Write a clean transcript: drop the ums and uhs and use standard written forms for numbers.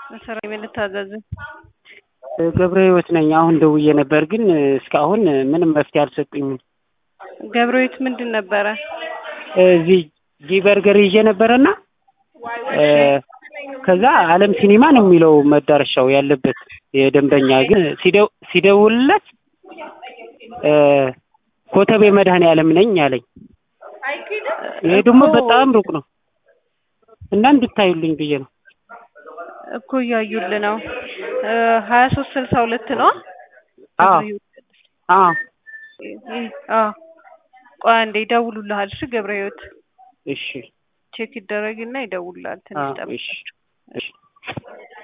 መሰረት ምን ታዘዝ ገብረህይወት ነኝ አሁን ደውዬ ነበር ግን እስካሁን ምንም መፍትሄ አልሰጡኝም ገብረህይወት ምንድን ነበር እዚህ በርገር ይዤ ነበርና ከዛ ዓለም ሲኒማ ነው የሚለው መዳረሻው ያለበት የደንበኛ ግን ሲደውልለት ኮተቤ መድኃኔዓለም ነኝ አለኝ ይሄ ደግሞ በጣም ሩቅ ነው እና እንድታዩልኝ ብዬ ነው እኮ ያዩል ነው 2362 ነው ቆይ አንዴ ይደውሉልሃል እሺ ገብረህይወት እሺ ቼክ ይደረግና ይደውልልሃል ትንሽ ጠብቅ እሺ